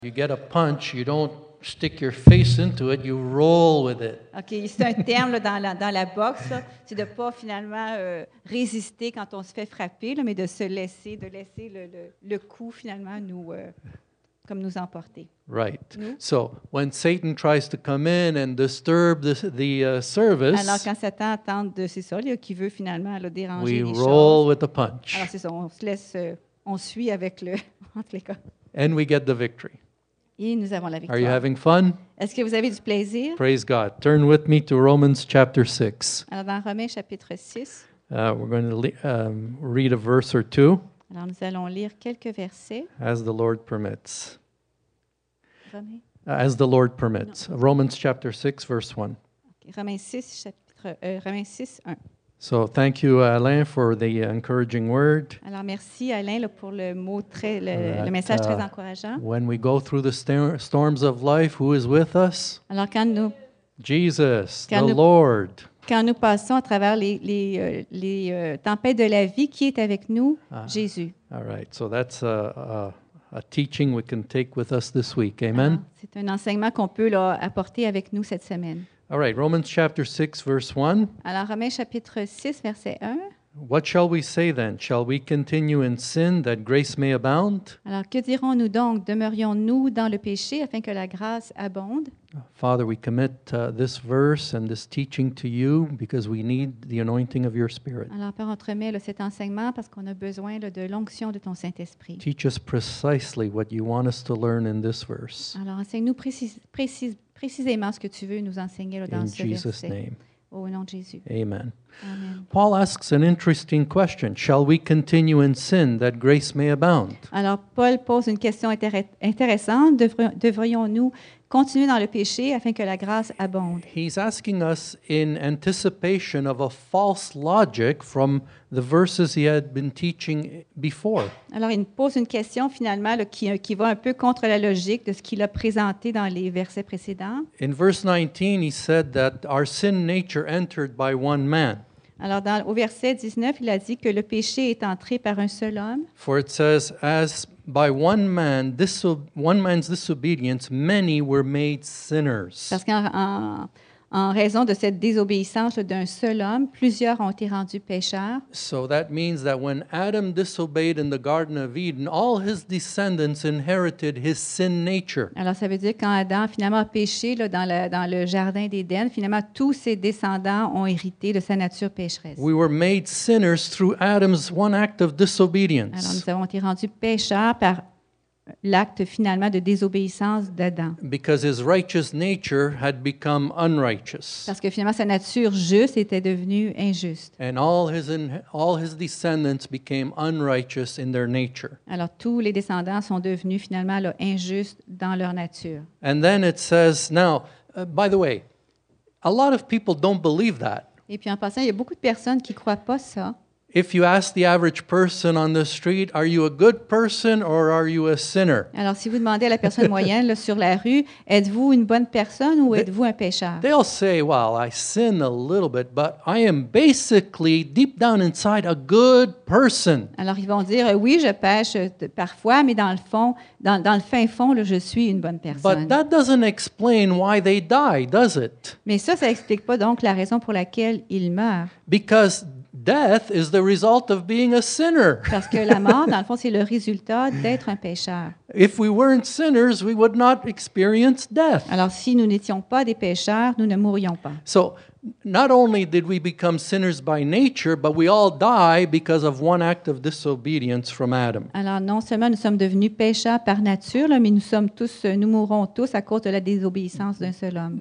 You get a punch, you don't stick your face into it, you roll with it. OK, c'est un terme là, dans la boxe, là, c'est de ne pas finalement résister quand on se fait frapper, là, mais de laisser le coup finalement comme nous emporter. Right. Nous. So when Satan tries to come in and disturb the service, Alors quand Satan tente c'est ça, là, qui veut finalement là, déranger we les roll choses. with the punch. Alors c'est ça, on se laisse, on suit avec entre les cas. And we get the victory. Et nous avons la Are you victoire. having fun? Est-ce que vous avez du plaisir? Praise God. Turn with me to Romans chapter 6. Alors dans Romains chapitre 6, We're going to read a verse or two alors nous allons lire quelques versets. as the Lord permits. Romains, As the Lord permits. Romans chapter 6, verse 1. OK, Romains 6, Romains 6, 1. So thank you, Alain, for the encouraging word. Alors, merci Alain là, pour le message très encourageant. When we go through the storms of life, who is with us? Alors, quand nous Jesus, Quand the nous- Lord. passons à travers les tempêtes de la vie, qui est avec nous? Jésus. All right, so that's a teaching we can take with us this week. Alors, Amen? c'est un enseignement qu'on peut là, apporter avec nous cette semaine. All right, Romans chapter 6, verse 1. Alors, Romains chapitre 6, verset 1. What shall we say then? Shall we continue in sin that grace may abound? Alors, que dirons-nous donc? Demeurions-nous dans le péché afin que la grâce abonde? Father, we commit this verse and this teaching to you because we need the anointing of your Spirit. Alors, Père, on te remet là, cet enseignement parce qu'on a besoin là, de l'onction de ton Saint-Esprit. Teach us precisely what you want us to learn in this verse. Alors, enseigne-nous précisément ce que tu veux nous enseigner là, dans In ce Jesus' verset. name, Au nom de Jésus. amen. Amen. Paul asks an interesting question. Shall we continue in sin that grace may abound? Alors, Paul pose une question intéressante. Devrions-nous continuer dans le péché afin que la grâce abonde? He's asking us in anticipation of a false logic from the verses he had been teaching before. Alors, il pose une question finalement là, qui va un peu contre la logique de ce qu'il a présenté dans les versets précédents. In verse 19, he said that our sin nature entered by one man. Alors, au verset 19, il a dit que le péché est entré par un seul homme. For it says, as by one man's disobedience, many were made sinners. Parce qu'en raison de cette désobéissance là, d'un seul homme, plusieurs ont été rendus pécheurs. So that means that when Adam disobeyed in the Garden of Eden, all his descendants inherited his sin nature. Alors, ça veut dire que quand Adam finalement a péché là, dans le jardin d'Éden, finalement, tous ses descendants ont hérité de sa nature pécheresse. We were made sinners through Adam's one act of Alors, disobedience. nous avons été rendus pécheurs par l'acte finalement de désobéissance d'Adam. Because his righteous nature had become unrighteous. Parce que finalement, sa nature juste était devenue injuste. And all his descendants became unrighteous in their nature. Alors, tous les descendants sont devenus finalement là, injustes dans leur nature. And then it says, now, by the way, a lot of people don't believe that. Et puis en passant, il y a beaucoup de personnes qui ne croient pas ça. If you ask the average person on the street, are you a good person or are you a sinner? Alors, si vous demandez à la personne moyenne là, sur la rue, êtes-vous une bonne personne ou êtes-vous un pécheur? They'll say, well, I sin a little bit, but I am basically deep down inside a good person. Alors, ils vont dire, oui, je pêche parfois, mais dans le fond, dans le fin fond, là, je suis une bonne personne. But that doesn't explain why they die, does it? Mais ça n'explique pas donc la raison pour laquelle ils meurent. Because death is the result of being a sinner. Parce que la mort, dans le fond, c'est le résultat d'être un pécheur. If we weren't sinners, we would not experience death. Alors, si nous n'étions pas des pécheurs, nous ne mourrions pas. So, not only did we become sinners by nature, but we all die because of one act of disobedience from Adam. Alors, non seulement nous sommes devenus pécheurs par nature, là, mais nous mourrons tous à cause de la désobéissance d'un seul homme.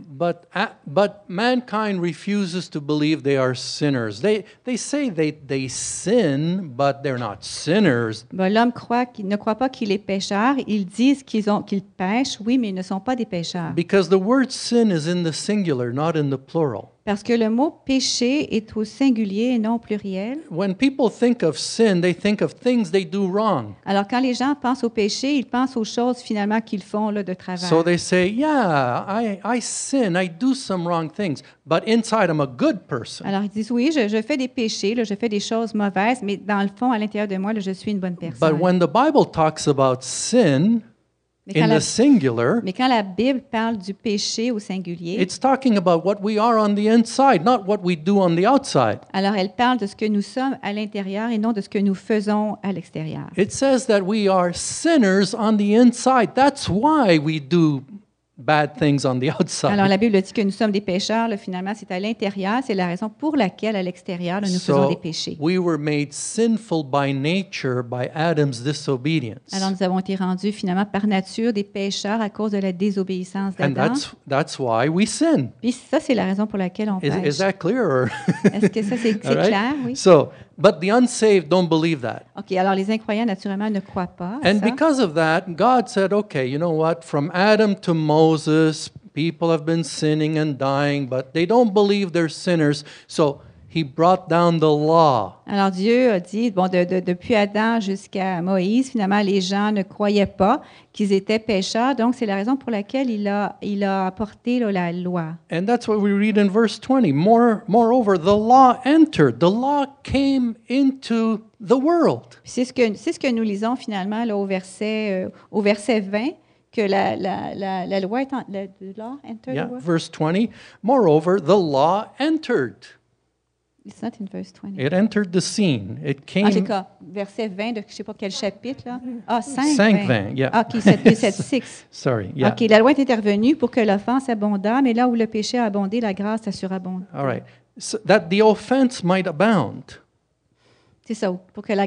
But mankind refuses to believe they are sinners. They say they sin, but they're not sinners. L'homme ne croit pas qu'il est pécheur. Ils disent qu'ils pêchent, oui, mais ils ne sont pas des pécheurs. Because the word sin is in the singular, not in the plural. Parce que le mot péché est au singulier et non au pluriel. When people think of sin, they think of things they do wrong. Alors, quand les gens pensent au péché, ils pensent aux choses finalement qu'ils font là, de travers. So they say, yeah, I sin, I do some wrong things, but inside I'm a good person. Alors, ils disent, oui, je fais des péchés, là, je fais des choses mauvaises, mais dans le fond, à l'intérieur de moi, là, je suis une bonne personne. But when the Bible talks about sin, Mais quand, in la, the singular, mais quand la Bible parle du péché au singulier, it's talking about what we are on the inside, not what we do on the outside. alors elle parle de ce que nous sommes à l'intérieur et non de ce que nous faisons à l'extérieur. It says that we are sinners on the inside. That's why we do bad things on the Alors outside. la Bible dit que nous sommes des pécheurs, là, finalement c'est à l'intérieur, c'est la raison pour laquelle à l'extérieur là, nous faisons des So péchés. we were made sinful by nature by Adam's disobedience. Alors nous avons été rendus finalement par nature des pécheurs à cause de la désobéissance And d'Adam. that's why we sin. Puis ça c'est la raison pour laquelle on Is pêche. that clear? Or Est-ce que ça c'est All right? clair? Oui. So, but the unsaved don't believe that. OK, alors les incroyants naturellement ne croient pas à And ça. because of that, God said, okay, you know what? From Adam to Moses, people have been sinning and dying, but they don't believe they're sinners. So he brought down the law. Alors Dieu a dit, bon, depuis Adam jusqu'à Moïse, finalement, les gens ne croyaient pas qu'ils étaient pécheurs. Donc, c'est la raison pour laquelle il a apporté là, la loi. And that's what we read in verse 20. Moreover, the law entered. The law came into the world. Puis c'est ce que nous lisons finalement là, au verset 20, que la loi est the law entered Yeah, the world. verse 20. Moreover, the law entered. It's not in verse 20. It entered the scene. It came. En tout cas, verset 20 de je ne sais pas quel chapitre, là. Ah, 5. 5:20, yeah. Ah, OK, 7:6. Sorry, yeah. OK, la loi est intervenue pour que l'offense abondât, mais là où le péché a abondé, la grâce a surabondé. All right. So that the offense might abound. C'est ça, pour que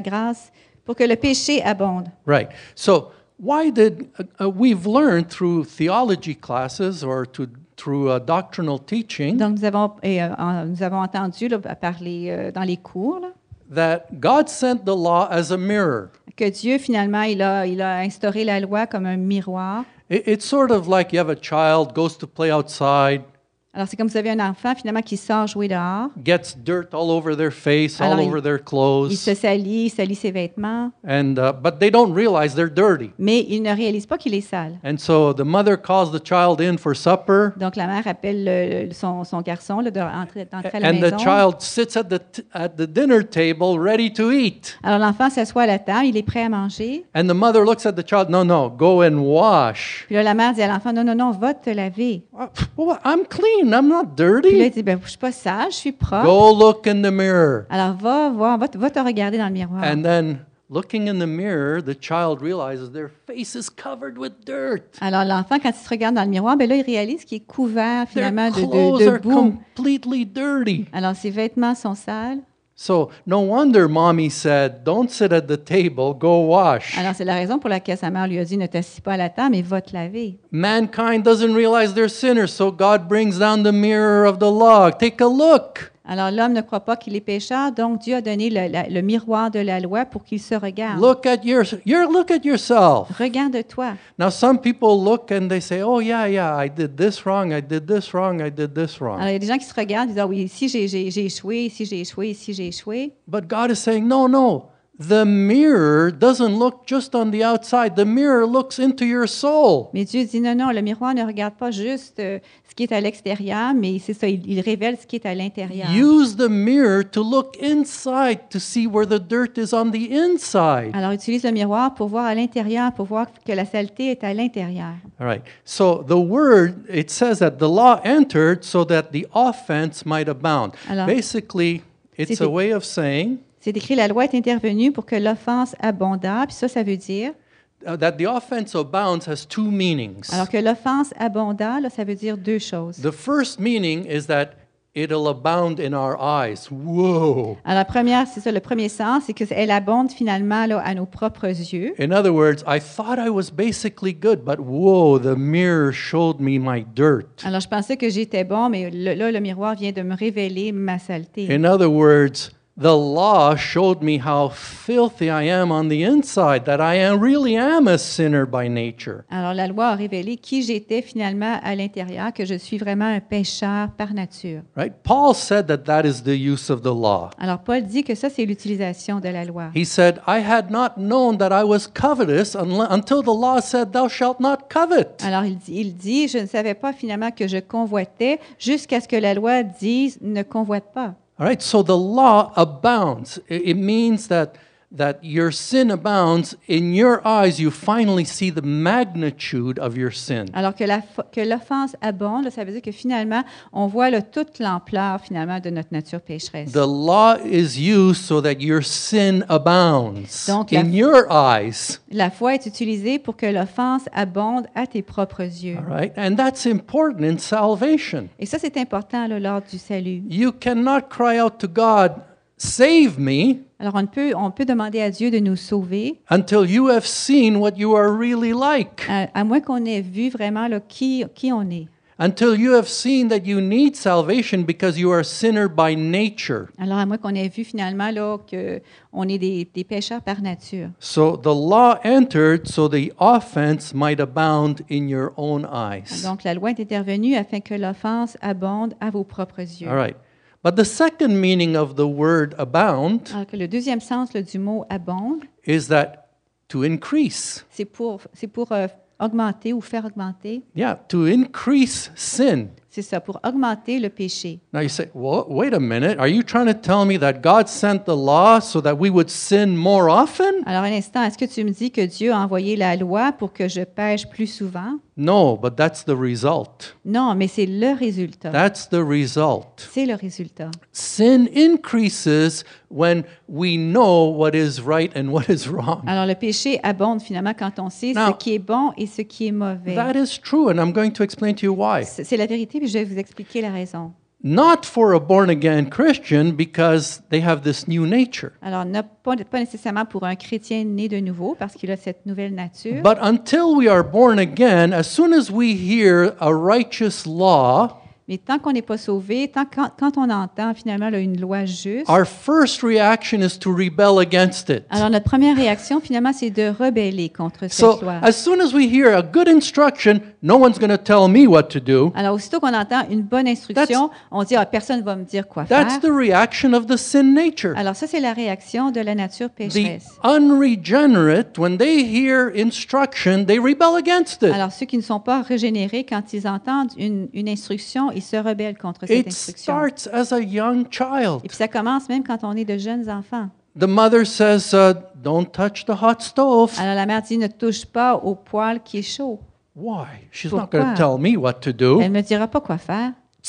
le péché abonde. Right. So why did we've learned through theology classes or through doctrinal teaching Donc, nous avons entendu là, parler dans les cours là, that God sent the law as a mirror. que Dieu, finalement, il a instauré la loi comme un miroir. It's sort of like you have a child goes to play outside, Alors, c'est comme vous avez un enfant, finalement, qui sort jouer dehors. gets dirt all over their face, all Alors, over their Il clothes, se salit ses vêtements, and but they don't realize they're dirty. mais il ne réalise pas qu'il est sale. And so the mother calls the child in for supper, Donc, la mère appelle son garçon là, d'entrer à la and the maison. child sits at the dinner table ready to eat. Alors, l'enfant s'assoit à la table, il est prêt à manger. And the mother looks at the child, no, go and wash. Puis là, la mère dit à l'enfant, non, va te laver. Well, I'm clean, I'm not Puis là, dirty. il dit, je suis pas sale, je suis propre. Go look in the mirror. Alors, va te regarder dans le miroir. And then, looking in the mirror, the child realizes their face is covered with dirt. Alors, l'enfant, quand il se regarde dans le miroir, ben là, il réalise qu'il est couvert Their finalement clothes de are boue. completely dirty. Alors, ses vêtements sont sales. So, no wonder mommy said, don't sit at the table, go wash. Alors, c'est la raison pour laquelle sa mère lui a dit, ne t'assis pas à la table, mais va te laver. Mankind doesn't realize they're sinners, so God brings down the mirror of the law. Take a look. Alors, l'homme ne croit pas qu'il est pécheur, donc Dieu a donné le miroir de la loi pour qu'il se regarde. Look at look at yourself. Regarde-toi. Now, some people look and they say, oh, yeah, I did this wrong, I did this wrong, I did this wrong. Alors, il y a des gens qui se regardent et disent, ah oui, ici j'ai échoué, ici j'ai échoué, ici j'ai échoué. But God is saying, no. The mirror doesn't look just on the outside. The mirror looks into your soul. Mais Dieu dit, non, le miroir ne regarde pas juste ce qui est à l'extérieur, mais c'est ça, il révèle ce qui est à l'intérieur. Use the mirror to look inside to see where the dirt is on the inside. Alors, utilise le miroir pour voir à l'intérieur, pour voir que la saleté est à l'intérieur. All right. So the word, it says that the law entered so that the offense might abound. Alors, Basically, it's a way of saying c'est écrit, la loi est intervenue pour que l'offense abonda, puis ça veut dire, that the offense abounds has two meanings. alors que l'offense abonda, là, ça veut dire deux choses. The first meaning is that it'll abound in our eyes. Whoa. Alors, la première, c'est ça, le premier sens, c'est qu'elle abonde finalement là, à nos propres yeux. In other words, I thought I was basically good, but whoa, the mirror showed me my dirt. Alors, je pensais que j'étais bon, mais là, le miroir vient de me révéler ma saleté. In other words, the law showed me how filthy I am on the inside, that I really am a sinner by nature. Alors, la loi a révélé qui j'étais finalement à l'intérieur, que je suis vraiment un pécheur par nature. Right? Paul said that is the use of the law. Alors, Paul dit que ça, c'est l'utilisation de la loi. He said, I had not known that I was covetous until the law said, thou shalt not covet. Alors, il dit, je ne savais pas finalement que je convoitais jusqu'à ce que la loi dise, ne convoite pas. All right, so the law abounds. It means that that your sin abounds, in your eyes you finally see the magnitude of your sin. Alors que l'offense abonde, ça veut dire que finalement, on voit là, toute l'ampleur finalement de notre nature pécheresse. The law is used so that your sin abounds Donc, in your eyes. La foi est utilisée pour que l'offense abonde à tes propres yeux. All right? And that's important in salvation. Et ça, c'est important là, lors du salut. You cannot cry out to God, "Save me," Alors, on peut demander à Dieu de nous sauver, until you have seen what you are really like. à moins qu'on ait vu vraiment là, qui on est. Until you have seen that you need salvation because you are a sinner by nature. Alors, à moins qu'on ait vu finalement là, qu'on est des pécheurs par nature. So the law entered so the offense might abound in your own eyes. Donc, la loi est intervenue afin que l'offense abonde à vos propres yeux. All right. But the second meaning of the word abound Alors que le deuxième sens là, du mot abonde, is that to increase. c'est pour augmenter ou faire augmenter. Yeah, to increase sin. C'est ça, pour augmenter le péché. Now you say, well, wait a minute. Are you trying to tell me that God sent the law so that we would sin more often? Alors, un instant, est-ce que tu me dis que Dieu a envoyé la loi pour que je pêche plus souvent? No, but that's the result. Non, mais c'est le résultat. That's the result. C'est le résultat. Sin increases when we know what is right and what is wrong. Alors, le péché abonde finalement quand on sait Now, ce qui est bon et ce qui est mauvais. That is true, and I'm going to explain to you why. C'est la vérité, puis je vais vous expliquer la raison. Not for a born-again Christian because they have this new nature. Alors, pas nécessairement pour un chrétien né de nouveau, parce qu'il a cette nouvelle nature. But until we are born again, as soon as we hear a righteous law, Mais tant qu'on n'est pas sauvé, quand on entend finalement là, une loi juste, our first reaction is to rebel against it. alors notre première réaction finalement, c'est de rebeller contre cette So loi. as soon as we hear a good instruction, no one's going to tell me what to do. Alors, aussitôt qu'on entend une bonne instruction, on dit personne ne va me dire quoi That's faire. the reaction of the sin nature. Alors, ça, c'est la réaction de la nature The pécheresse. unregenerate, when they hear instruction, they rebel against it. Alors, ceux qui ne sont pas régénérés, quand ils entendent une instruction, ils se rebellent contre cette It instruction. starts as a young Et child. puis, ça commence même quand on est de jeunes enfants. The mother says, don't touch the hot stove. Alors, la mère dit, ne touche pas au poêle qui est chaud. Why? She's not going Pourquoi? to tell me what to do. Elle ne me dira pas quoi faire.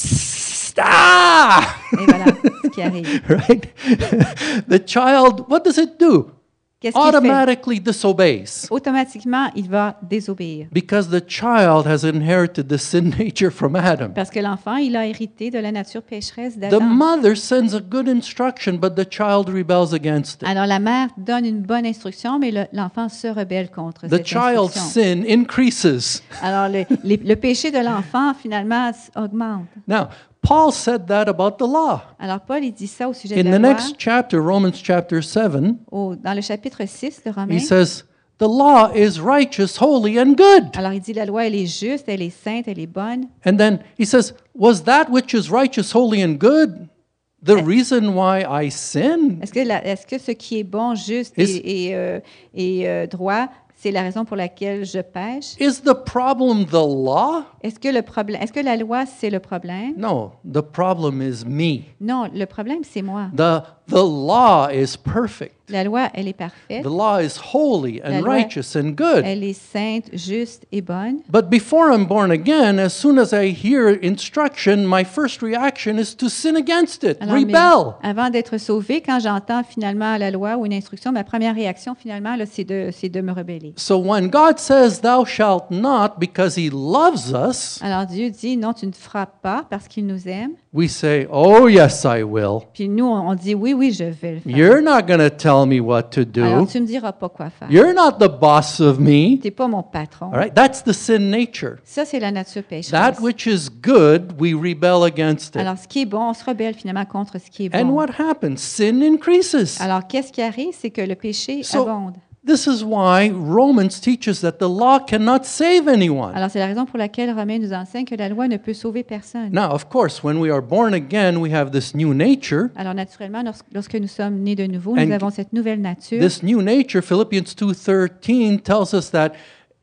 Ah! Et voilà ce qui arrive. Right? The child, what does it do? Qu'est-ce qu'il fait? Automatically disobeys Automatiquement, il va désobéir. because the child has inherited the sin nature from Adam. Parce que l'enfant, il a hérité de la nature pécheresse The d'Adam. mother sends a good instruction, but the child rebels against it. Alors, la mère donne une bonne instruction, mais l'enfant se rebelle contre The cette child's instruction. sin increases. Alors, le péché de l'enfant, finalement, augmente. Now, Paul said that about the law. Alors, Paul, il dit ça au sujet In de the la loi. next chapter, Romans chapter 7, Dans le chapitre 6 de Romains. he says, the law is righteous, holy, and good. Alors, il dit la loi, elle est juste, elle est sainte, elle est bonne. And then he says, was that which is righteous, holy, and good the reason why I sin? Est-ce que ce qui est bon, juste et droit, c'est la raison pour laquelle je pêche? Is the problem the law? Est-ce que la loi, c'est le problème? No, the problem is me. Non, le problème, c'est moi. The law is perfect. La loi, elle est parfaite. The law is holy La and loi, righteous and good. Elle est sainte, juste et bonne. But before I'm born again, as soon as I hear instruction, my first reaction is to sin against it, Alors, mais rebel. avant d'être sauvé, quand j'entends finalement la loi ou une instruction, ma première réaction finalement, là, c'est de me rebeller. So when God says, thou shalt not, because he loves us, Alors Dieu dit, non, tu ne frappes pas parce qu'il nous aime. we say, oh, yes, I will. Puis nous, on dit, oui, oui, je vais le faire. You're not going to tell me what to Alors do. tu ne me diras pas quoi faire. You're not the boss of me. Tu n'es pas mon patron. All right? That's the sin nature. Ça, c'est la nature pécheresse. That which is good, we rebel against it. Alors, ce qui est bon, on se rebelle finalement contre ce qui est And bon. what happens? Sin increases. Alors, qu'est-ce qui arrive? C'est que le péché So- abonde. This is why Romans teaches that the law cannot save anyone. Alors, c'est la raison pour laquelle Romains nous enseigne que la loi ne peut sauver personne. Now, of course, when we are born again, we have this new nature. Alors, naturellement, lorsque nous sommes nés de nouveau, And nous avons cette nouvelle nature. This new nature, Philippians 2:13 tells us that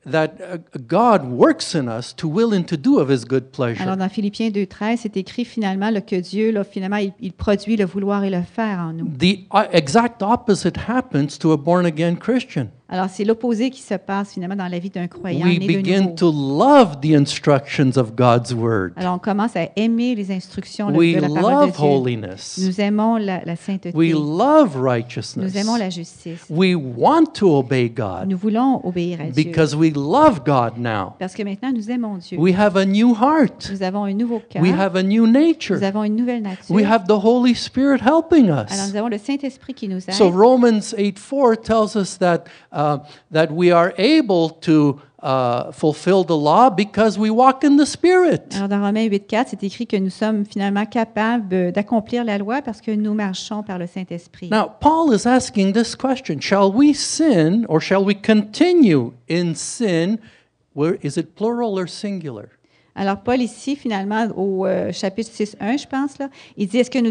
that God works in us to will and to do of His good Alors, pleasure. dans Philippiens 2,13, c'est écrit finalement là, que Dieu, là, finalement, il produit le vouloir et le faire en nous. The exact opposite happens to a born-again Christian. Alors, c'est l'opposé qui se passe finalement dans la vie d'un croyant We né de begin nouveau. to love the instructions of God's Word. Alors, on commence à aimer les instructions We de la parole de love Dieu. holiness. Nous aimons la sainteté. We love Nous righteousness. aimons la justice. We want to obey God Nous voulons obéir à Dieu. because we love God now. Parce que maintenant, nous aimons Dieu. We have a new heart. Nous avons un nouveau cœur. We have a new Nous nature. avons une nouvelle nature. We have the Holy Spirit helping Alors, us. nous avons le Saint-Esprit qui nous aide. So Romans 8:4 tells us that we are able to fulfill the law because we walk in the Spirit. Alors, dans Romains 8,4, c'est écrit que nous sommes finalement capables d'accomplir la loi parce que nous marchons par le Saint-Esprit. Now, Paul is asking this question: Shall we sin or shall we continue in sin? Where is it plural or singular? Alors, Paul, ici, finalement, au chapitre 6,1, je pense, là, il dit, est-ce que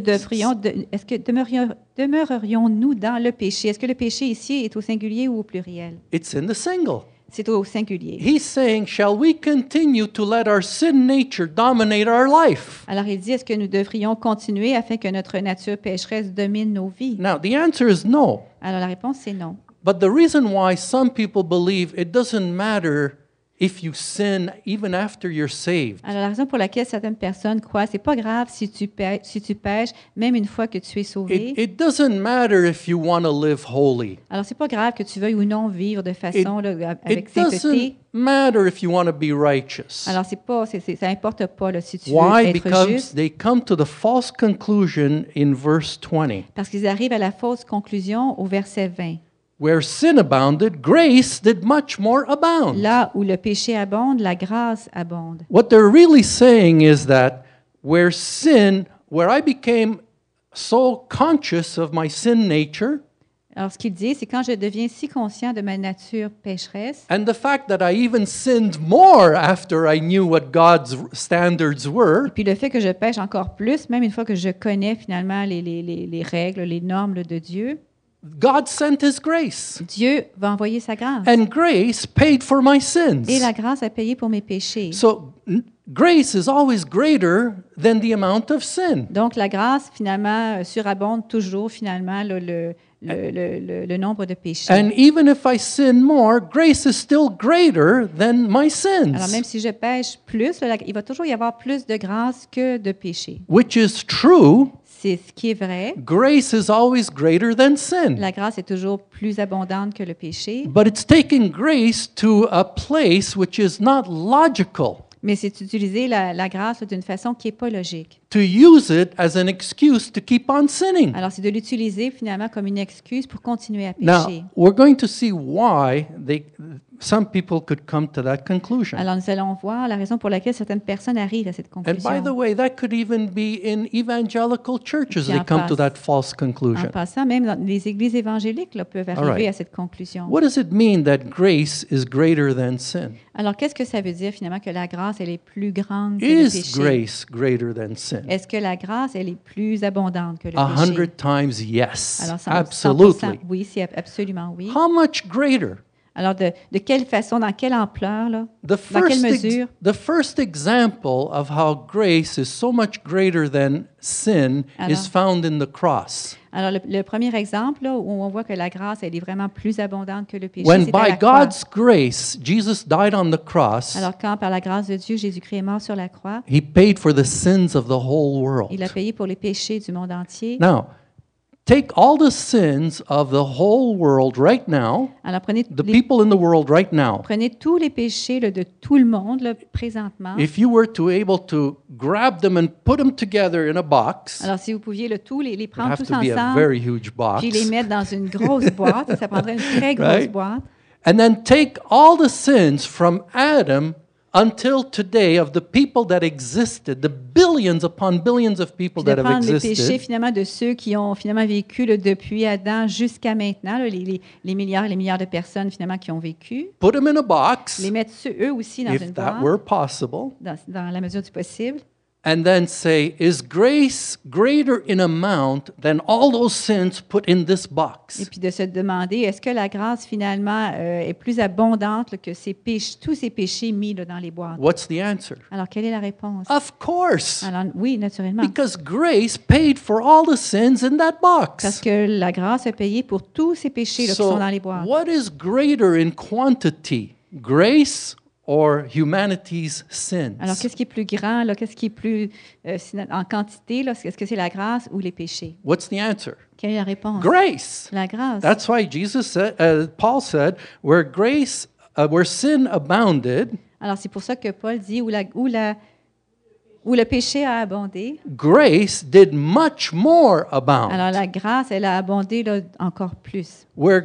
demeurerions-nous dans le péché? Est-ce que le péché ici est au singulier ou au pluriel? It's in the single. C'est au singulier. He's saying, shall we continue to let our sin nature dominate our life? Alors, il dit, est-ce que nous devrions continuer afin que notre nature pécheresse domine nos vies? Now, the answer is no. Alors, la réponse, c'est non. But the reason why some people believe it doesn't matter if you sin even after you're saved Alors, la raison pour laquelle certaines personnes croient, c'est pas grave si tu pêches, même une fois que tu es sauvé. it doesn't matter if you want to live holy. Alors, c'est pas grave que tu veuilles ou non vivre de façon là, avec It sainteté. doesn't matter if you want to be righteous. Alors, ça importe pas là, si tu veux Why? être Because juste, they come to the false conclusion in verse 20. parce qu'ils arrivent à la fausse conclusion au verset 20. Where sin abounded, grace did much more abound. Là où le péché abonde, la grâce abonde. What they're really saying is that where I became so conscious of my sin nature, Alors, ce qu'il dit, c'est quand je deviens si conscient de ma nature pécheresse, and the fact that I even sinned more after I knew what God's standards were, puis le fait que je pêche encore plus, même une fois que je connais finalement les règles, les normes là, de Dieu, God sent His grace. Dieu va envoyer sa grâce. And grace paid for my sins. Et la grâce a payé pour mes péchés. So grace is always greater than the amount of sin. Donc, la grâce, finalement, surabonde toujours, finalement, le nombre de péchés. And even if I sin more, grace is still greater than my sins. Alors, même si je pêche plus, là, il va toujours y avoir plus de grâce que de péché. Which is true. C'est ce qui est vrai. Grace is always greater than sin. La grâce est toujours plus abondante que le péché. But it's taking grace to a place which is not logical. Mais c'est utiliser la grâce d'une façon qui n'est pas logique. To use it as an excuse to keep on sinning. Alors, c'est de l'utiliser finalement comme une excuse pour continuer à Now, pécher. we're going to see why some people could come to that conclusion. Alors, nous allons voir la raison pour laquelle certaines personnes arrivent à cette And by the conclusion. way, that could even be in evangelical churches. Puis They en come to passe- that false En conclusion. passant, même dans les églises évangéliques là, peuvent arriver right. à cette conclusion. What does it mean that grace is greater than sin? Alors, qu'est-ce que ça veut dire finalement que la grâce, elle est plus grande que le Is péché? grace greater than sin? Est-ce que la grâce, elle est plus abondante que le 100 péché? times yes. Alors, 100%, Absolutely. oui, c'est absolument oui. How much greater? Alors, de quelle façon, dans quelle ampleur, là? The Dans quelle first, mesure? the first example of how grace is so much greater than sin Alors- is found in the cross. Alors, le premier exemple, là, où on voit que la grâce, elle est vraiment plus abondante que le péché, When c'est à by la croix. God's grace, Jesus died on the cross, Alors, quand, par la grâce de Dieu, Jésus-Christ est mort sur la croix, He paid for the sins of the whole world. il a payé pour les péchés du monde entier. Now, take all the sins of the whole world right now, Alors, prenez, the people in the world right now. prenez tous les péchés là, de tout le monde, là, présentement. If you were to able to grab them and put them together in a box, Alors, si vous pouviez là, les it'd prendre have tous to be a ensemble, very huge box. puis les mettre dans une grosse boîte, ça prendrait une très grosse Right? boîte. And then take all the sins from Adam until today of the people that existed, the billions upon billions of people Puis de that have prendre les péchés existed, finalement de ceux qui ont finalement vécu là, depuis Adam jusqu'à maintenant, là, les milliards et les milliards de personnes finalement qui ont vécu, put them in a box, les mettre eux aussi dans if une that boîte, were possible, dans la mesure du possible, and then say, is grace greater in amount than all those sins put in this Et box? puis de se demander, est-ce que la grâce finalement est plus abondante là, que tous ces péchés mis là, dans les boîtes? What's the answer? Alors, quelle est la réponse? Of course, Alors, oui, naturellement. because grace paid for all the sins in that Parce box. que la grâce a payé pour tous ces péchés là, qui sont So, dans les boîtes. what is greater in quantity, grace or humanity's Alors, sins? qu'est-ce qui est plus grand, là? Qu'est-ce qui est plus en quantité? Là? Est-ce que c'est la grâce ou les péchés? What's the answer? Quelle est la réponse? Grace. La grâce. That's why Paul said, where sin abounded, Alors, c'est pour ça que Paul dit, où le péché a abondé, grace did much more abound. alors la grâce, elle a abondé là, encore plus. Where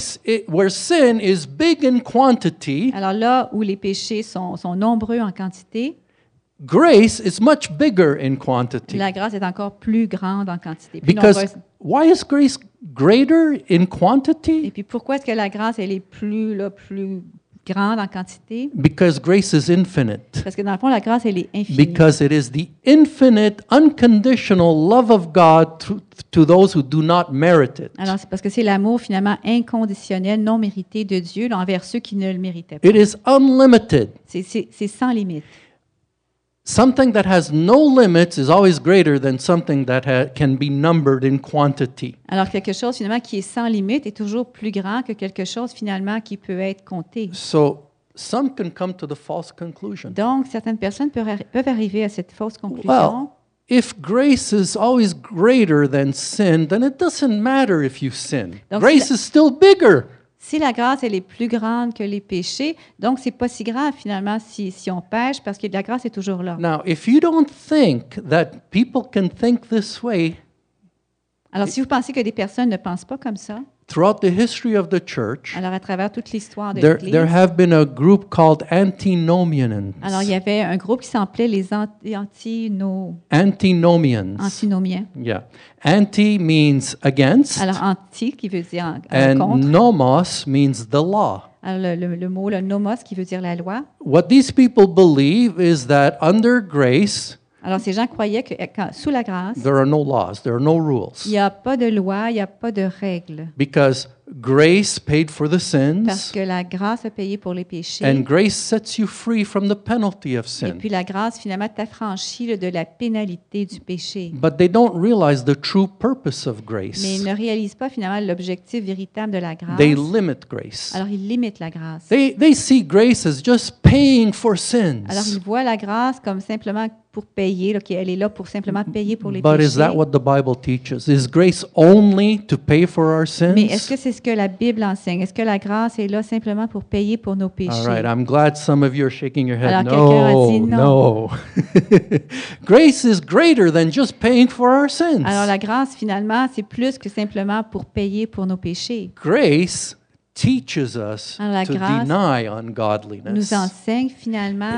sin is big in quantity, Alors là où les péchés sont nombreux en quantité, grace is much bigger in quantity. la grâce est encore plus grande en quantité, plus Because nombreuse. why is grace greater in Et quantity? puis pourquoi est-ce que la grâce, elle est plus grande en quantité? Because grace is infinite. Parce que dans le fond, la grâce, elle est infinie. Because it is the infinite, unconditional love of God to those who do not merit it. Alors, c'est parce que c'est l'amour finalement inconditionnel, non mérité de Dieu là, envers ceux qui ne le méritaient pas. It is unlimited. C'est sans limite. Something that has no limits is always greater than something that can be numbered in quantity. Alors, quelque chose finalement qui est sans limite est toujours plus grand que quelque chose finalement qui peut être compté. So some can come to the false conclusion. Donc, certaines personnes peuvent arriver à cette fausse Well, conclusion. if grace is always greater than sin, then it doesn't matter if you sin. Donc, Grace is still bigger. Si la grâce, elle est plus grande que les péchés, donc c'est pas si grave finalement si on pêche parce que la grâce est toujours là. Now, if you don't think that people can think this way, Alors, si vous pensez que des personnes ne pensent pas comme ça, throughout the history of the church, alors à travers toute l'histoire de there l'Église, have been a group called antinomians. alors il y avait un groupe qui s'appelait les Antinomians. antinomiens. Yeah. Anti means against, Alors, anti, qui veut dire and contre. nomos means the law. Alors, le mot, le nomos, qui veut dire la loi. What these people believe is that under grace, Alors, ces gens croyaient que sous la grâce, there are no laws, there are no il rules. n'y a pas de loi, il n'y a pas de règles. Because grace paid for the Parce sins, que la grâce a payé pour les péchés. and grace sets you free from the penalty of Et sin. puis la grâce, finalement, t'affranchit là, de la pénalité du péché. But they don't realize the true purpose of Mais ils grace. ne réalisent pas finalement l'objectif véritable de la grâce. They limit grace. Alors ils limitent la grâce. They see grace as just paying for Alors sins. ils voient la grâce comme simplement pour payer, là, qu'elle est là pour simplement payer pour les But is péchés. that what the Bible teaches? Is grace only to pay for our Mais est-ce sins? que c'est ce que la Bible enseigne? Est-ce que la grâce est là simplement pour payer pour nos péchés? All right, I'm glad some of you are shaking your head. Alors, quelqu'un a dit No, no. Grace is greater than just paying for our sins. Alors la grâce, finalement, c'est plus que simplement pour payer pour nos péchés. Grace teaches us Alors, la to grâce deny Nous ungodliness. enseigne finalement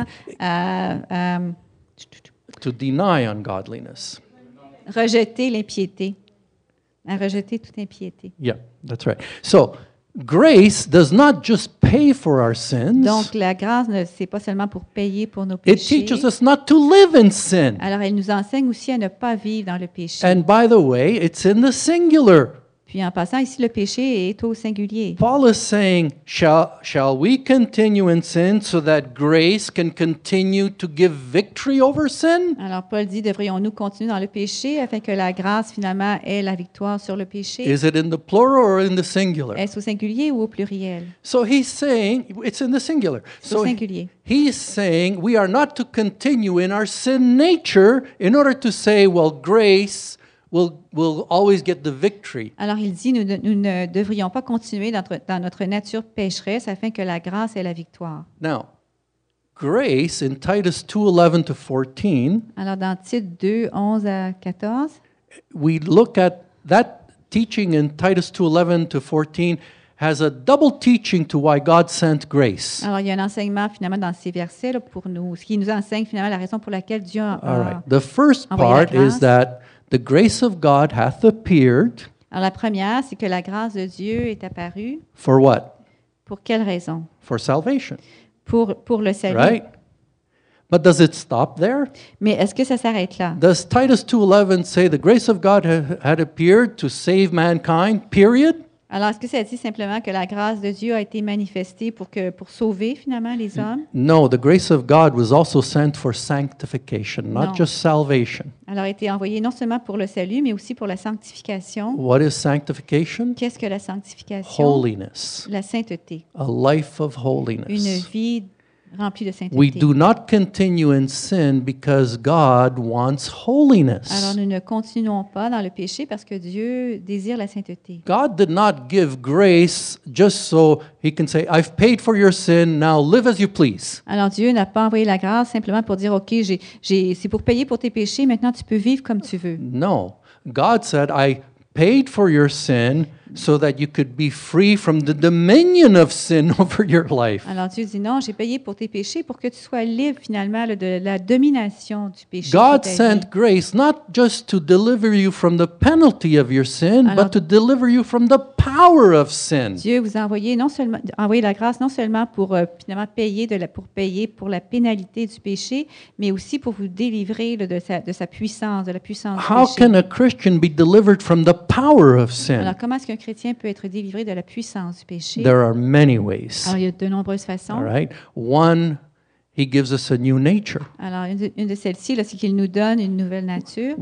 à To deny ungodliness. rejeter l'impiété, à rejeter toute impiété. Yeah, that's right. So, grace does not just pay for our sins. Donc la grâce, c'est pas seulement pour payer pour nos It péchés. teaches us not to live in sin. Alors elle nous enseigne aussi à ne pas vivre dans le péché. And by the way, it's in the singular. Puis en passant ici, le péché est au singulier. Paul is saying, shall we continue in sin so that grace can continue to give victory over sin? Alors Paul dit, devrions-nous continuer dans le péché afin que la grâce finalement ait la victoire sur le péché? Is it in the plural or in the singular? Est-ce au singulier ou au pluriel? So he's saying, it's in the singular. C'est au So singulier. he's saying we are not to continue in our sin nature in order to say, well, grace will always get the victory. Alors il dit, nous ne devrions pas continuer dans notre nature pécheresse afin que la grâce ait la victoire. Now, grace in Titus 2:11 to 14, Alors dans Tite 2, 11 à 14, we look at that teaching in Titus 2:11 to 14 has a double teaching to why God sent grace. alors il y a un enseignement finalement dans ces versets là, pour nous, ce qui nous enseigne finalement la raison pour laquelle Dieu All a... right. The first envoyé la part is grâce. that the grace of God hath appeared Alors la première, c'est que la grâce de Dieu est apparue. for what? Pour quelle raison? For salvation, Pour le salut. right? But does it stop there? Mais est-ce que ça s'arrête là? Does Titus 2:11 say the grace of God had appeared to save mankind, period? Alors, est-ce que ça dit simplement que la grâce de Dieu a été manifestée pour sauver finalement les hommes? No, the grace of God was also sent for sanctification, not No. just salvation. Alors, a été envoyée non seulement pour le salut, mais aussi pour la sanctification. What is sanctification? Qu'est-ce que la sanctification? Holiness, La sainteté. a life of Une holiness. vie remplie de sainteté. We do not continue in sin because God wants Alors, holiness. nous ne continuons pas dans le péché parce que Dieu désire la sainteté. God did not give grace just so he can say, I've paid for your sin, now live as you please. Alors, Dieu n'a pas envoyé la grâce simplement pour dire, OK, c'est pour payer pour tes péchés, maintenant tu peux vivre comme tu veux. No. God said, I paid for your sin so that you could be free from the dominion of sin over your life. Alors, Dieu dit, non, j'ai payé pour tes péchés pour que tu sois libre finalement là, de la domination du péché. God sur ta vie. sent grace not just to deliver you from the penalty of your sin, Alors- but to deliver you from the power of sin. Dieu vous a envoyé la grâce non seulement pour finalement payer pour la pénalité du péché, mais aussi pour vous délivrer là, de la puissance du How péché. can a Christian be delivered from the power of sin? Alors, comment est-ce qu'un chrétien peut être délivré de la puissance du péché? There are many ways. Alors, il y a de nombreuses façons. All right. One, he gives us a new nature. Alors, une de celles-ci, là, c'est qu'il nous donne une nouvelle nature.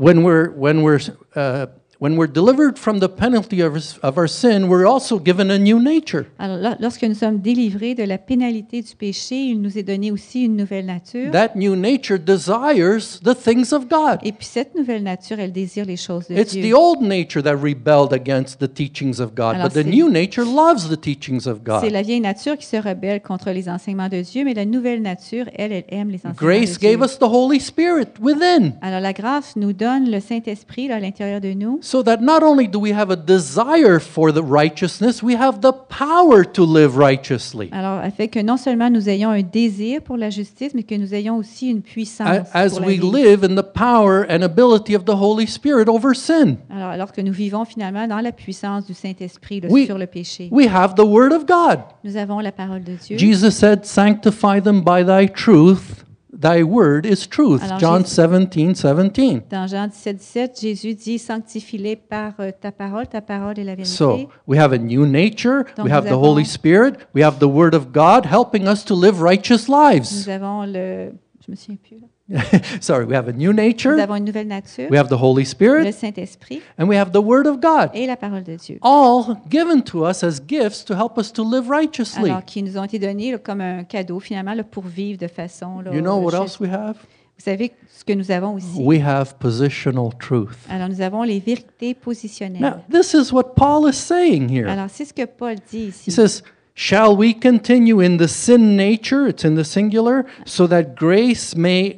When we're delivered from the penalty of our sin, we're also given a new nature. Alors, lorsque nous sommes délivrés de la pénalité du péché, il nous est donné aussi une nouvelle nature. That new nature desires the things of God. Et puis, cette nouvelle nature, elle désire les choses de It's Dieu. the old nature that rebelled against the teachings of God, Alors, but the c'est- new nature loves the teachings of C'est God. la vieille nature qui se rebelle contre les enseignements de Dieu, mais la nouvelle nature, elle aime les enseignements Grace de Dieu. gave us the Holy Spirit within, Alors, la grâce nous donne le Saint-Esprit là, à l'intérieur de nous. so that not only do we have a desire for the righteousness, we have the power to live righteously. Alors, elle fait que non seulement nous ayons un désir pour la justice, mais que nous ayons aussi une puissance As pour la we vie. live in the power and ability of the Holy Spirit over sin. Alors que nous vivons finalement dans la puissance du Saint-Esprit là, Oui. sur le péché. We have the Word of God. Nous avons la parole de Dieu. Jesus said, Sanctify them by thy truth. Thy word is truth. Alors, John Jésus- 17:17. Dans Jean 17, Jésus dit, sanctifie-les par ta parole est la vérité. So we have a new nature, Donc, we have nous the avons- Holy Spirit, we have the Word of God helping us to live righteous lives. Nous avons je me souviens plus là. Sorry, we have a new Nous nature, avons une nouvelle nature, we have the Holy le Spirit, Saint-Esprit and we have the Word of God. et la parole de Dieu. All given to us as gifts to help us to live righteously. Alors, qui nous ont été donnés là, comme un cadeau finalement là, pour vivre de façon là, You know what juste. else we have? Vous savez ce que nous avons aussi. We have positional truth. Alors, nous avons les vérités positionnelles. Now, this is what Paul is saying here. Alors, c'est ce que Paul dit ici. He says, Shall we continue in the sin nature, it's in the singular, so that grace may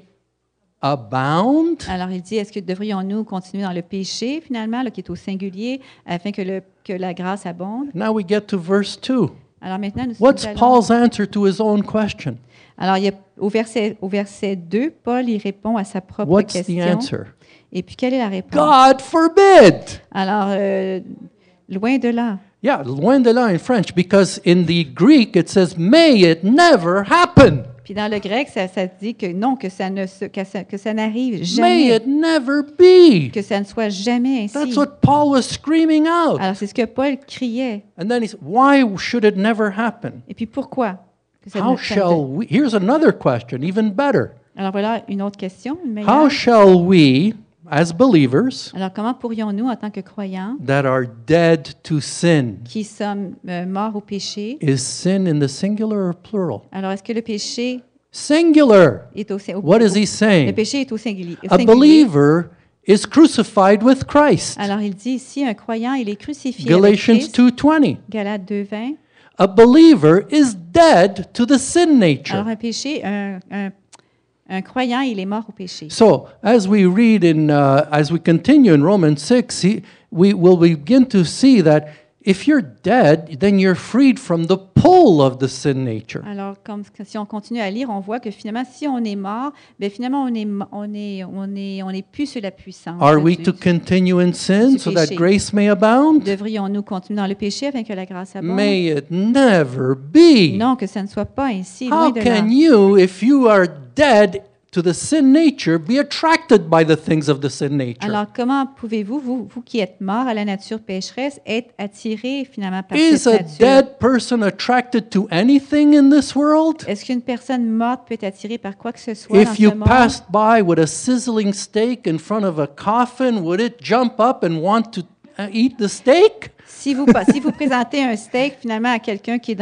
abound? Alors, il dit, est-ce que devrions-nous continuer dans le péché, finalement, là, qui est au singulier, afin que la grâce abonde? Now we get to verse 2. Alors maintenant, nous What's allons- Paul's answer to his own question? Alors, il y a, au verset 2, Paul, il répond à sa propre What's the question. answer? Et puis, quelle est la réponse? God forbid! Alors, loin de là. Yeah, loin de là in French, because in the Greek it says, may it never happen. Puis dans le grec, ça dit que non, que ça n'arrive May jamais, it never be. que ça ne soit jamais ainsi. That's what Paul was screaming out. Alors, c'est ce que Paul criait. And then he said, why should it never happen? Et puis, pourquoi? Que ça How ne- ça ne- shall we? Here's another question, even better. Alors, voilà une autre question, une meilleure. How shall we, as believers, Alors, comment pourrions-nous, en tant que croyants, that are dead to sin, qui sommes morts au péché, is sin in the singular or plural? alors est-ce que le péché Singular. est au What is he le saying? péché est au singulier? A believer is crucified with Christ. Alors, il dit ici, un croyant, il est crucifié avec Galatians Christ. 2:20. Galates 2:20. A believer is dead to the sin nature. Alors, un péché, un croyant, il est mort au péché. So, as we read as we continue in Romans 6, we will begin to see that if you're dead, then you're freed from the pull of the sin nature. Alors, comme si on continue à lire, on voit que finalement, si on est mort, bien finalement, on est plus sur la puissance. Are we du- to continue in sin du so that péché. grace may abound? Devrions-nous continuer dans le péché afin que la grâce abonde? May it never be. Non, que ça ne soit pas ainsi, loin How de là. can you, if you are dead to the sin nature be attracted by the things of the sin nature? Alors, comment pouvez-vous, vous qui êtes morts à la nature pécheresse, être attirés finalement par Is cette a nature? dead person attracted to anything in this world? Est-ce qu'une personne morte peut être attirée par quoi que ce soit dans If you ce monde? passed by with a sizzling steak in front of a coffin, would it jump up and want to eat the steak? Si vous présentez un steak finalement à quelqu'un qui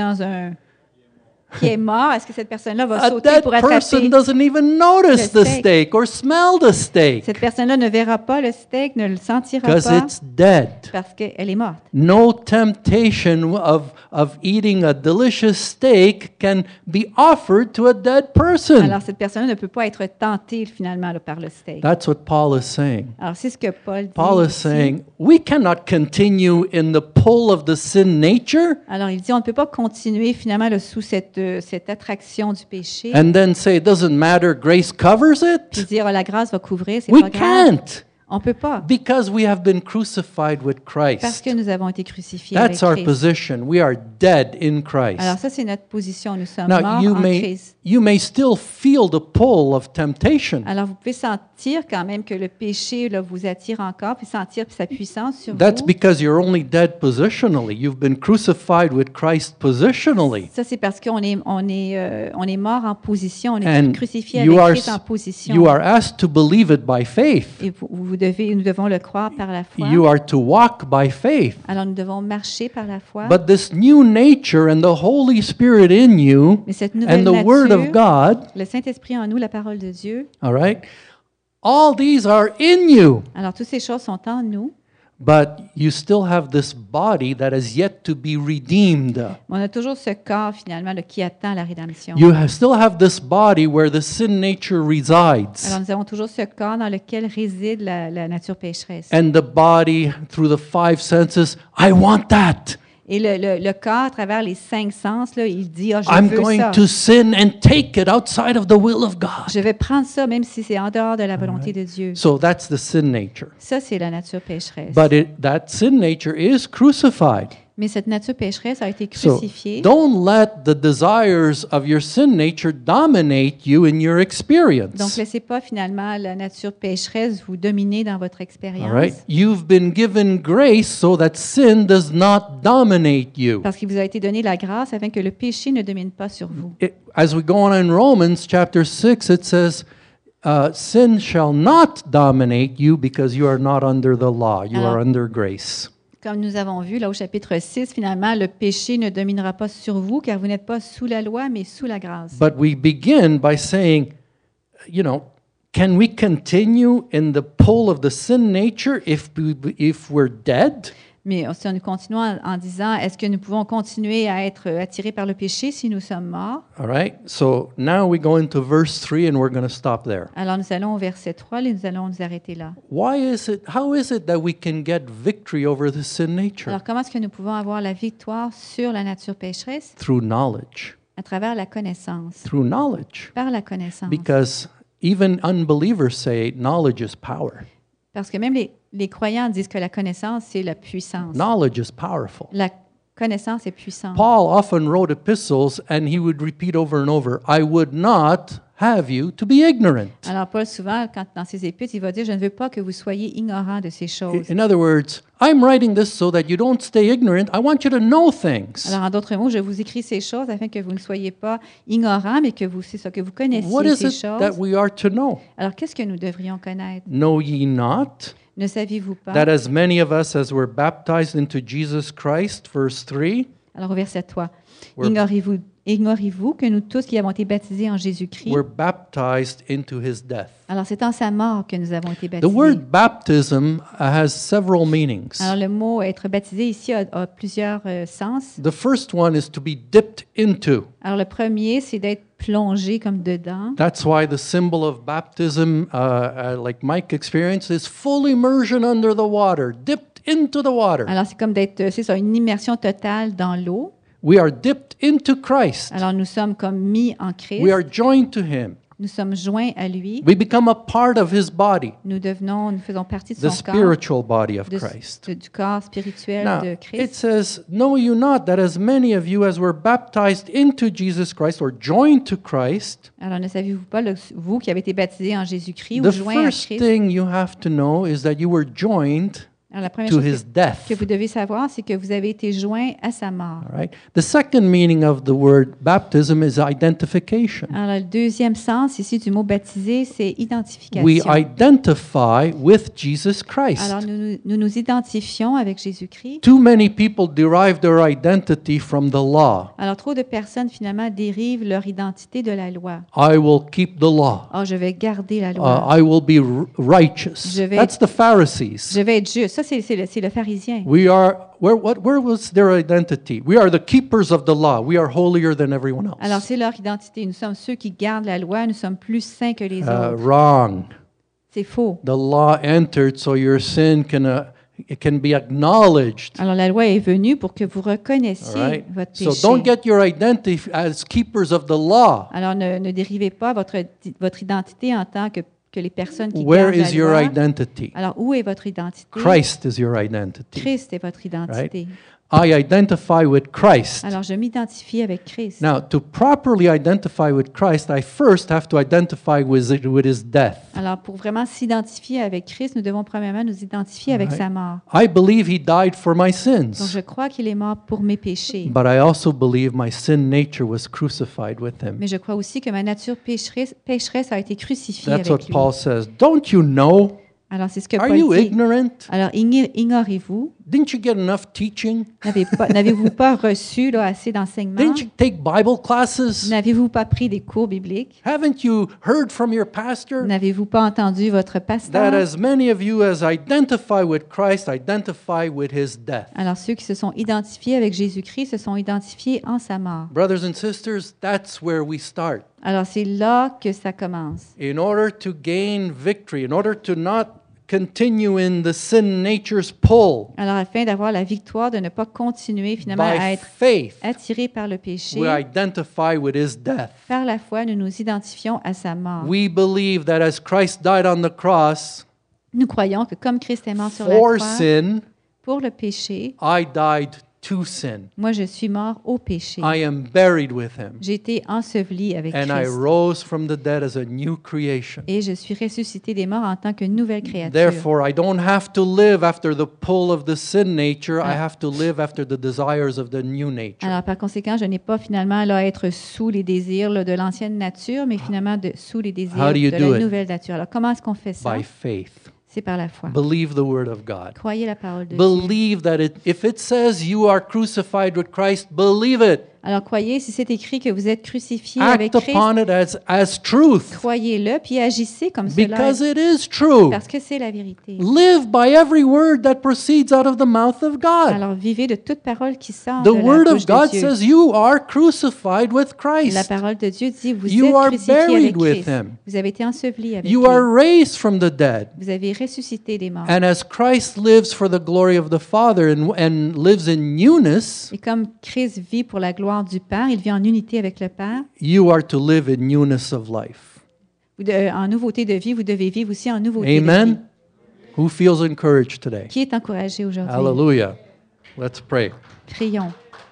est mort, est-ce que cette personne-là va A sauter dead pour person attraper? doesn't even notice le the steak. steak or smell the steak Cette personne-là ne verra pas le steak, ne le sentira because pas it's dead. parce qu'elle est morte. No temptation of eating a delicious steak can be offered to a dead person. Alors, cette personne ne peut pas être tentée finalement là, par le steak. That's what Paul is saying. Alors, c'est ce que Paul dit. Paul is ici. saying we cannot continue in the pull of the sin nature Alors, il dit, on ne peut pas continuer finalement là, sous cette attraction du péché. and then say it doesn't matter, grace covers Puis it. dire, oh, la grâce va couvrir, c'est We pas grave. can't On ne peut pas, because we have been crucified with parce Christ. que nous avons été crucifiés avec That's our Christ. position. We are dead in Christ. Alors, ça, c'est notre position. Nous sommes Now, morts en Christ. you may still feel the pull of temptation. Alors, vous pouvez sentir quand même que le péché là, vous attire encore, puis sentir sa puissance sur That's vous. because you're only dead positionally. You've been crucified with Christ positionally. Ça, c'est parce qu'on est mort en position, on est And crucifié you avec are, Christ en position. you are asked to believe it by faith. Et nous devons le croire par la foi. You are to walk by faith. Alors, nous devons marcher par la foi. But this new nature and the Holy Spirit in you Mais cette nouvelle and the Word of nature, God, le Saint-Esprit en nous, la parole de Dieu, all right, all these are in you. alors toutes ces choses sont en nous. But you still have this body that has yet to be redeemed. Mais on a toujours ce corps, finalement, là, qui attend la rédemption. Still have this body where the sin nature resides. Alors, nous avons toujours ce corps dans lequel réside la nature pécheresse. And the body, through the five senses, I want that. Et le corps, à travers les 5 sens, là, il dit, je I'm veux going ça. to sin and take it outside of the will of God. Je vais prendre ça, même si c'est en dehors de la volonté de Dieu. So that's the sin nature. Ça, c'est la nature pécheresse. But that sin nature is crucified. Mais cette nature pécheresse a été So crucifiée. don't let the desires of your sin nature dominate you in your Donc, experience. laissez pas finalement la nature pécheresse vous dominer dans votre expérience. All right? You've been given grace so that sin does not dominate you. Parce qu'il vous a été donné la grâce afin que le péché ne domine pas sur vous. As we go on in Romans chapter 6, it says, sin shall not dominate you because you are not under the law. You are under grace. Comme nous avons vu là au chapitre 6, finalement, le péché ne dominera pas sur vous car vous n'êtes pas sous la loi, mais sous la grâce. But we begin by saying, can we continue in the pull of the sin nature if we're dead? Mais si nous continuons en disant, est-ce que nous pouvons continuer à être attirés par le péché si nous sommes morts? All right. So now we go into verse 3 and we're going to stop there. Alors nous allons au verset 3 et nous allons nous arrêter là. How is it that we can get victory over the sin nature? Alors comment est-ce que nous pouvons avoir la victoire sur la nature pécheresse? Through knowledge. À travers la connaissance. Through knowledge. Par la connaissance. Because even unbelievers say knowledge is power. Parce que même les croyants disent que la connaissance, c'est la puissance. Knowledge is powerful. La connaissance est puissante. Paul often wrote epistles and he would repeat over and over, I would not have you to be ignorant. Alors Paul, souvent, dans ses épîtres, il va dire, je ne veux pas que vous soyez ignorants de ces choses. In other words, I'm writing this so that you don't stay ignorant. I want you to know things. Alors, en d'autres mots, je vous écris ces choses afin que vous ne soyez pas ignorants, mais que c'est ça, que vous connaissiez What is ces it that choses. we are to know? Alors, qu'est-ce que nous devrions connaître? Know ye not Ne saviez-vous pas? that as many of us as were baptized into Jesus Christ, verse 3, Alors, au verset 3, We're- ignorez-vous que nous tous qui avons été baptisés en Jésus-Christ, were baptized into his death. alors c'est en sa mort que nous avons été The baptisés. word baptism has several meanings. Alors, le mot être baptisé ici a plusieurs sens. The first one is to be dipped into. Alors, le premier, c'est d'être plongé comme dedans. That's why the symbol of baptism, like Mike experienced, is full immersion under the water, dipped into the water. Alors, c'est comme d'être, c'est ça, une immersion totale dans l'eau. We are dipped into Christ. Alors, nous sommes comme mis en Christ. We are joined to him. Nous sommes joints à lui. We become a part of his body, Nous faisons partie de the son corps, spiritual body of de- Christ. du corps spirituel Now, de it Christ. says, "Know you not that as many of you as were baptized into Jesus Christ or joined to Christ?" Alors, ne savez-vous pas, vous qui avez été baptisés en Jésus-Christ ou The joints à first Christ? thing you have to know is that you were joined Alors, la première to chose his death. que vous devez savoir, c'est que vous avez été joints à sa mort. All right. The second meaning of the word baptism is identification. Alors, le deuxième sens ici du mot baptisé, c'est identification. We identify with Jesus Christ. Alors, nous identifions avec Jésus-Christ. Too many people derive their identity from the law. Alors, trop de personnes, finalement, dérivent leur identité de la loi. I will keep the law. Oh, je vais garder la loi. I will be righteous. Je vais That's the Pharisees. Je vais être juste. Ça, c'est le pharisien. We are where was their identity? We are the keepers of the law. We are holier than everyone else. Alors, c'est leur identité. Nous sommes ceux qui gardent la loi. Nous sommes plus saints que les autres. Wrong. C'est faux. The law entered so your sin it can be acknowledged. Alors, la loi est venue pour que vous reconnaissiez All right? votre So péché. don't get your identity as keepers of the law. Alors, ne dérivez pas votre identité en tant que les personnes qui Where gardent la is your loi. identity? Alors, où est votre identité? Christ is your identity. Christ est votre identité. I identify with Christ. Alors, je m'identifie avec Christ. Now, to properly identify with Christ, I first have to identify with his death. Alors, pour vraiment s'identifier avec Christ, nous devons premièrement nous identifier avec Right. sa mort. I believe he died for my Donc, sins, je crois qu'il est mort pour mes péchés. but I also believe my sin nature was crucified with him. Mais je crois aussi que ma nature pécheresse a été crucifiée That's what avec lui. Paul says. Don't you know? Alors, c'est ce que Are Paul you dit. ignorant? Alors, ignorez-vous? Didn't you get enough teaching? N'avez-vous pas reçu là, assez d'enseignements? Didn't you take Bible classes? N'avez-vous pas pris des cours bibliques? Haven't you heard from your pastor N'avez-vous pas entendu votre that pasteur? as many of you as identify with Christ identify with his death? Alors, ceux qui se sont identifiés avec Jésus-Christ se sont identifiés en sa mort. Brothers and sisters, that's where we start. Alors, c'est là que ça commence. In order to gain victory, in order to not continue in the sin nature's pull, Alors, afin d'avoir la victoire, de ne pas continuer finalement à by être faith, attiré par le péché, we identify with his death. par la foi, nous nous identifions à sa mort. We believe that as Christ died on the cross Nous croyons que comme Christ est mort sur la for croix, sin, pour le péché, I died to sin. moi je suis mort au péché. I am buried with him, J'ai été enseveli avec and I Christ. rose from the dead as a new creation. Et je suis ressuscité des morts en tant que nouvelle créature. Therefore, I don't have to live after the pull of the sin nature. I have to live after the desires of the new nature. Alors, par conséquent, je n'ai pas finalement là, à être sous les désirs là, de l'ancienne nature, mais finalement sous les désirs How do you de do la it? nouvelle nature. Alors, comment est-ce qu'on fait ça? By faith. C'est par la foi. Believe the word of God. Croyez la parole de Dieu. Believe that if it says you are crucified with Christ, believe it. Alors, croyez, si c'est écrit que vous êtes crucifié avec Act Christ, upon it as truth, croyez-le, puis agissez comme cela, because it is true. parce que c'est la vérité. Live by every word that proceeds out of the mouth of God. Alors, vivez de toute parole qui sort The de la word bouche of God de Dieu. says you are crucified with La Christ. parole de Dieu dit, vous You êtes are crucifié buried avec with Christ. him. Vous avez été enseveli avec You lui. are raised from the dead. Vous avez ressuscité des morts. And as Christ lives for the glory of the Father and lives in newness, Et comme Christ vit pour la gloire du Père, il vit en unité avec le Père. you are to live in newness of life. En nouveauté de vie, vous devez vivre aussi en nouveauté de vie. Amen. Who feels encouraged today? Qui est encouragé aujourd'hui? Hallelujah. Let's pray. Prions.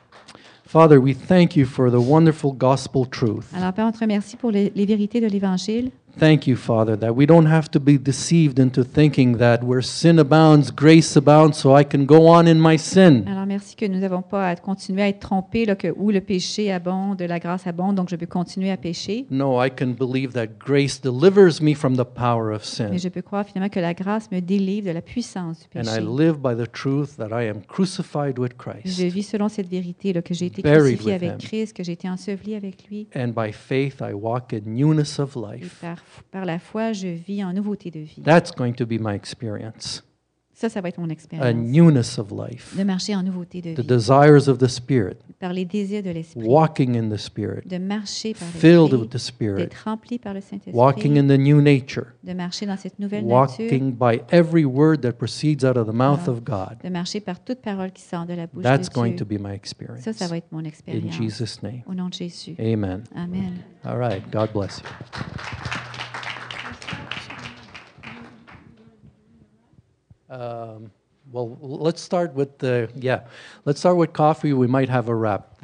Father, we thank you for the wonderful gospel truth. Alors, Père, on te remercie pour les vérités de l'Évangile. Thank you, Father, that we don't have to be deceived into thinking that where sin abounds, grace abounds, so I can go on in my sin. Alors, merci que nous n'avons pas à continuer à être trompés, là, que où le péché abonde, la grâce abonde, donc je peux continuer à pécher. No, I can believe that grace delivers me from the power of sin. Mais je peux croire finalement que la grâce me délivre de la puissance du And I péché. live by the truth that I am crucified with Je Christ. vis selon cette vérité, là, que j'ai été Buried crucifié with avec him. Christ, que j'ai été enseveli avec lui. And by faith, I walk in newness of Et life. par la foi, je vis en nouveauté de vie. That's going to be my experience. Ça va être mon A expérience. newness of life. De marcher en nouveauté de The vie. desires of the Spirit. Par les désirs de l'Esprit. Walking in the Spirit. De marcher par Filled with l'Esprit. the Spirit. D'être rempli par le Walking Saint-Esprit. in the new nature. De marcher dans cette nouvelle nature. Walking by every word that proceeds out of the mouth of God. De marcher par toute parole qui sort de la bouche That's de going Dieu. to be my experience. Ça va être mon In expérience. Jesus' name. Au nom de Jésus. Amen. Amen. All right. God bless you. Well, let's start with let's start with coffee. We might have a wrap.